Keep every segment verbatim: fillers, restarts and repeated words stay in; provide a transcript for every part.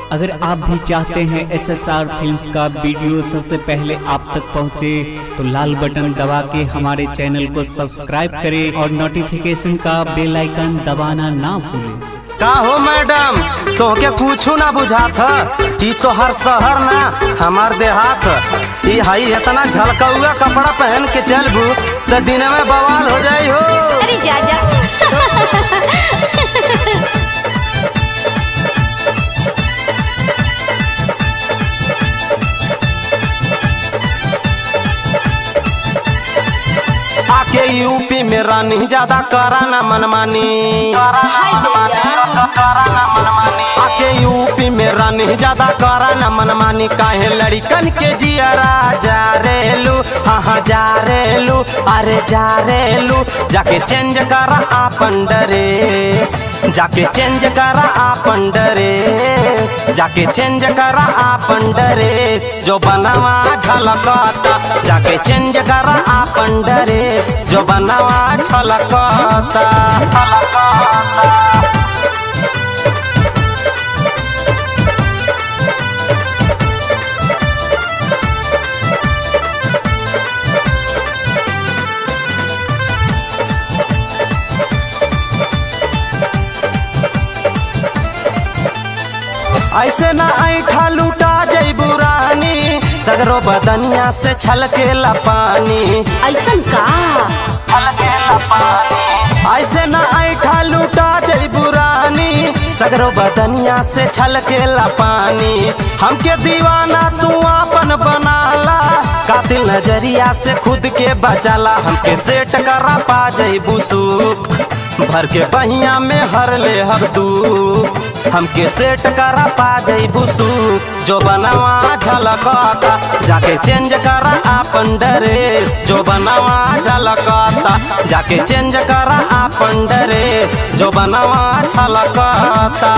अगर आप भी चाहते हैं एस एस आर फिल्म्स का वीडियो सबसे पहले आप तक पहुंचे तो लाल बटन दबा के हमारे चैनल को सब्सक्राइब करें और नोटिफिकेशन का बेल आइकन दबाना ना भूलें। का हो मैडम, तो के कुछ ना बुझात ई तो हर शहर ना हमार देहात। ई हाई इतना झलकौआ कपड़ा पहन के चलबू तो दिन में बवाल हो जाई हो। अरे जा जा। आके यूपी में रानी ज्यादा करा ना मनमानी, आके यूपी में रानी ज्यादा करा ना मनमानी। काहे लड़कन के जियरा जा रेलू, हाँ जा रेलू, अरे जा रेलू। जाके चेंज करा आपन ड्रेस, जाके चेंज करा आपन ड्रेस, जाके चेंज करा आपन ड्रेस। जो बनवा झलकता जाके चेंज करा आपन ड्रेस, जो बनवा झलकता झलकता। ऐसे ना ऐठा लूटा जैबू रानी, सगरो बदनिया से छलकेला पानी। ऐसन का छलकेला पानी। ऐसे ना ऐठा लूटा जैबू रानी, सगरो बदनिया से छलकेला पानी। हमके दीवाना तू आपन बनाला, कातिल नजरिया से खुद के बचाला। हमके सेट करा पा जैबू सुख, भर के बहिया में हर ले हर दुख। हमके सेट करा पा जैबू सुख, जो बनवा झलकता जाके चेंज करा आपन ड्रेस, जो बनवा झलकता जाके चेंज करा आपन ड्रेस, जो बनवा झलकता।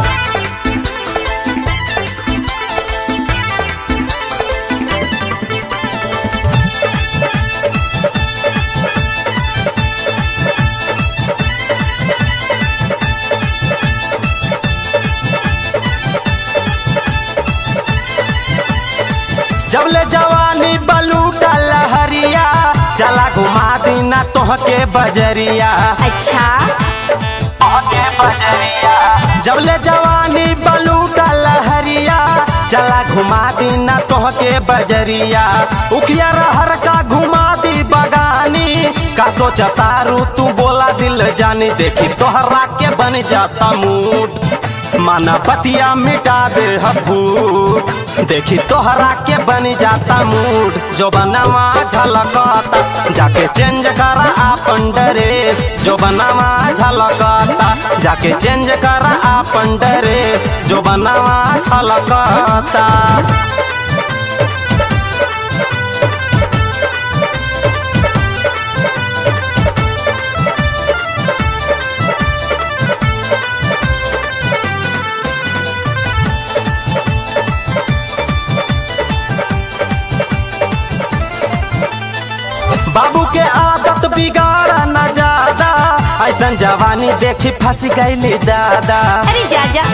जबले जवानी बलूटा लहरिया, चला घुमा दीना तोहके बजरिया। अच्छा तोहके बजरिया। जबले जवानी बलूटा लहरिया, चला घुमा दीना तोहके बजरिया। उखिया रहर का घुमा दी बगानी, का सोचता रू तू बोला दिल जानी। देखी तोहरा के बन जाता मूड, माना पतिया मिटा दे भूख। देखी तोहरा के बन जाता मूड, जो बनवा झलकता जाके चेंज करा आपन ड्रेस, जो बनवा झलकता जाके चेंज करा आपन ड्रेस, जो बनवा झलकता। बाबू के आदत बिगाड़ा न ज्यादा, ऐसन जवानी देखी फंस गईली दादा। अरे जा जा।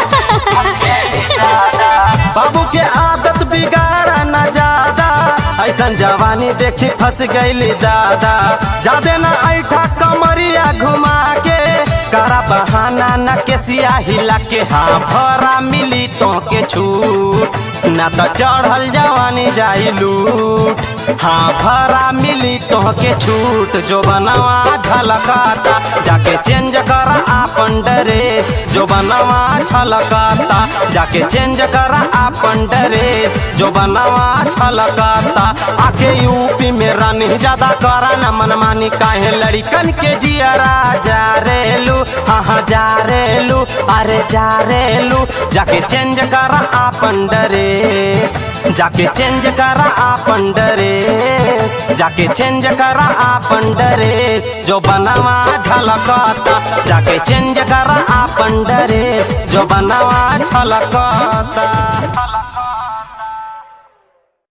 बाबू के आदत बिगाड़ा न ज्यादा, ऐसन जवानी देखी फंस गईली दादा। जादे न ऐठा कमरिया घुमा के, करा बहाना न केसिया हिला के। हाँ भरा मिली तो के छूट, न तो चढ़ल जवानी जाई लूट। हाँ भरा मिली तो के छूट, जो बनवा झलकता जाके चेंज करा आपन ड्रेस, जो बनवा झलकता जाके चेंज करा आपन ड्रेस, जो बनवा झलकता। आके यूपी में रानी ज्यादा करा न मनमानी। काहे लड़कन के जियरा जा रेलू, हाँ जा रेलू, अरे जा रेलू। जाके चेंज करा आपन ड्रेस, जाके चेंज करा आपन ड्रेस, जाके चेंज करा आपन ड्रेस, जो बनवा झलकता जाके चेंज करा आपन ड्रेस, जो बनवा झलकता।